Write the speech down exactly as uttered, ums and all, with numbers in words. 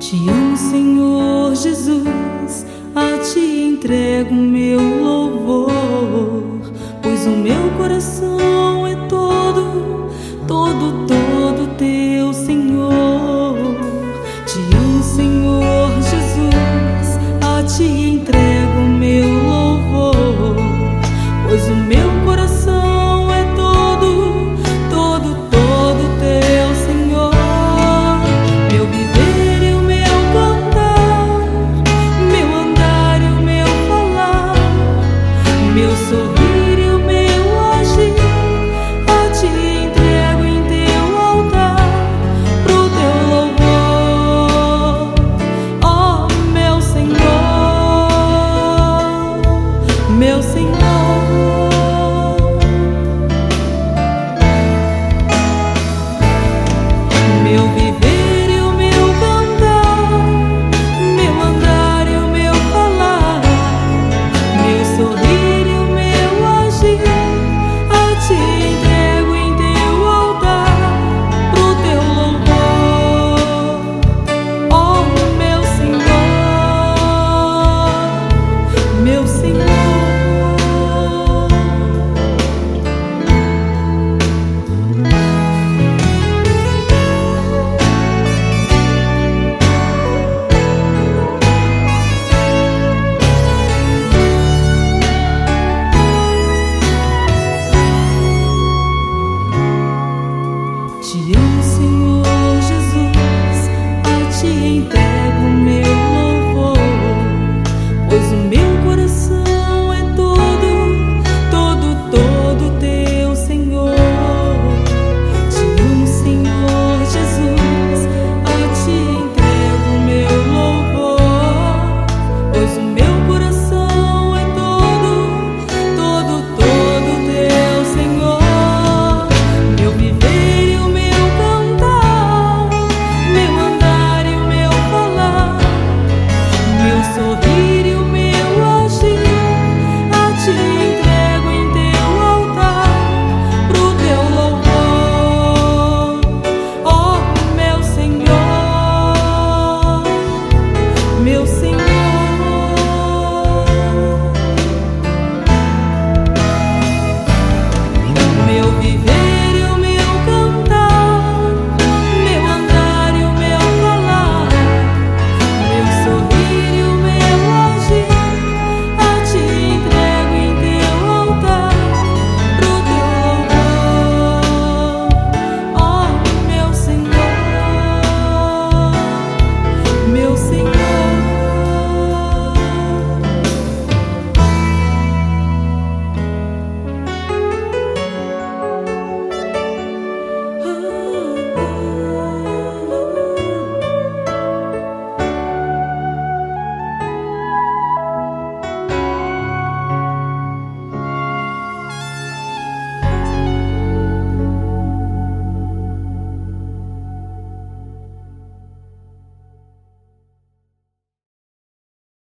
Te amo, Senhor Jesus, a Ti entrego meu louvor, pois o meu coração é todo, todo, todo Teu, Senhor. Te amo, Senhor Jesus, a Ti entrego meu louvor, pois o meu coração é todo, todo, todo Teu, Senhor. Meu viver e o meu cantar, meu andar e o meu falar, meu sorrir e o meu agir, a Ti entrego em Teu altar, pro Teu louvor, ó meu Senhor, meu Senhor. Meu viver e o meu cantar, meu andar e o meu falar, meu sorrir e o meu agir, a Ti entrego em Teu altar, pro Teu louvor, ó meu Senhor, meu Senhor. Te amo, Senhor Jesus, a Ti entrego